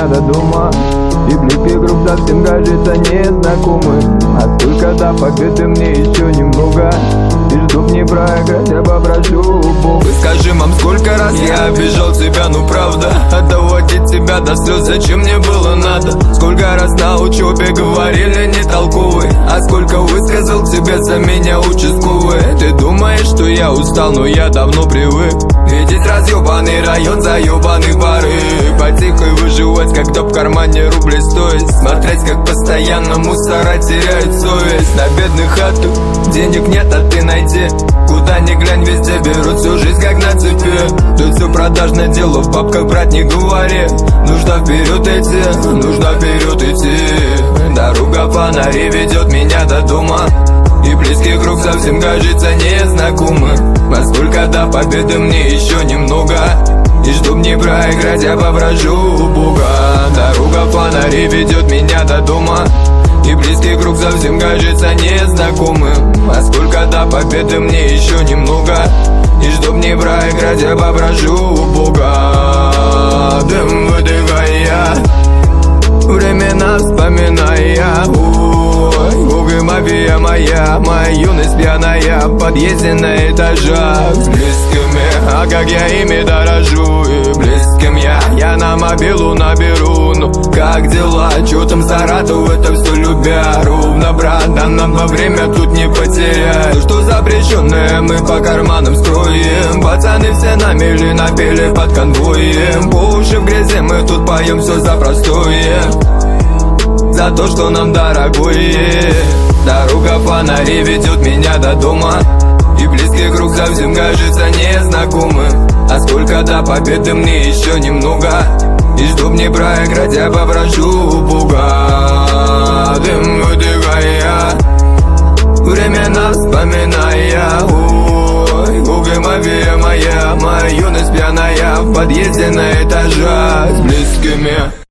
до дома. И близкий круг совсем кажется незнакомый. А сколько до победы мне еще немного. И чтоб не проиграть, я попрошу Бога. Скажи, мам, сколько раз я обижал тебя, ну правда. Доводить тебя до слез, зачем мне было надо? Сколько раз на учебе говорили не толковый. А сколько высказал тебе за меня участковые. Ты думаешь, что я устал, но я давно привык видеть разъебанный район, заебанный порыв. Потихой выживать, когда в кармане рубли стоит. Смотреть, как постоянно мусора теряют совесть. На бедных хату денег нет, а ты найди. Куда ни глянь, везде берут всю жизнь как на цепи. Тут все продажное дело, в папках, брат, не говори. Нужно вперед идти, нужно вперед идти. Дорога фонари ведет меня до дома. И близкий круг совсем кажется незнакомым. А сколько до победы мне еще немного. И чтоб не проиграть, я попрошу у Бога. Дорога фонари ведет меня до дома. И близкий круг совсем кажется незнакомым. А сколько до победы мне еще немного. И чтоб не проиграть, я попрошу у Бога. Дым выдыхая, времена вспоминая. Ой, мафия моя, моя юность пьяная. В подъезде на этажах с близкими. А как я ими дорожу и близким я на мобилу наберу. Ну как дела, чё там Саратов, это все любя. Ровно, брат, да нам во время тут не потерять. Что запрещенное мы по карманам скроем. Пацаны все на мели напели под конвоем. По уши в грязи мы тут поем все за простое. За то, что нам дорогое. Дорога фонари ведет меня до дома. И близкий круг совсем кажется незнакомым. А сколько до победы мне еще немного. И чтоб не проиграть, я попрошу у Бога. Дым выдыхая, времена вспоминая. Ой, Гугл, мафия моя, моя юность пьяная. В подъезде на этажах с близкими.